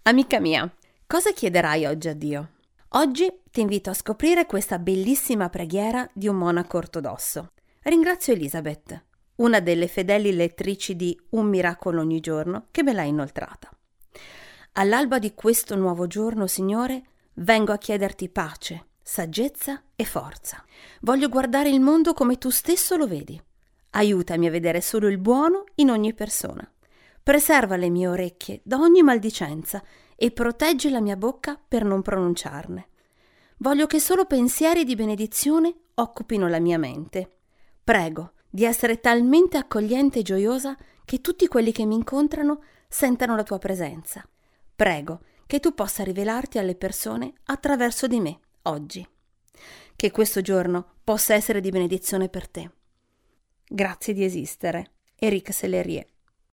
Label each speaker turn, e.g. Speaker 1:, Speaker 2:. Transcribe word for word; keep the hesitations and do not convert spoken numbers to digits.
Speaker 1: Amica mia, cosa chiederai oggi a Dio? Oggi ti invito a scoprire questa bellissima preghiera di un monaco ortodosso. Ringrazio Elisabeth, una delle fedeli lettrici di Un miracolo ogni giorno, che me l'ha inoltrata. All'alba di questo nuovo giorno, Signore, vengo a chiederti pace, saggezza e forza. Voglio guardare il mondo come tu stesso lo vedi. Aiutami a vedere solo il buono in ogni persona. Preserva le mie orecchie da ogni maldicenza e proteggi la mia bocca per non pronunciarne. Voglio che solo pensieri di benedizione occupino la mia mente. Prego di essere talmente accogliente e gioiosa che tutti quelli che mi incontrano sentano la tua presenza. Prego che tu possa rivelarti alle persone attraverso di me oggi. Che questo giorno possa essere di benedizione per te. Grazie di esistere. Éric Sellerier.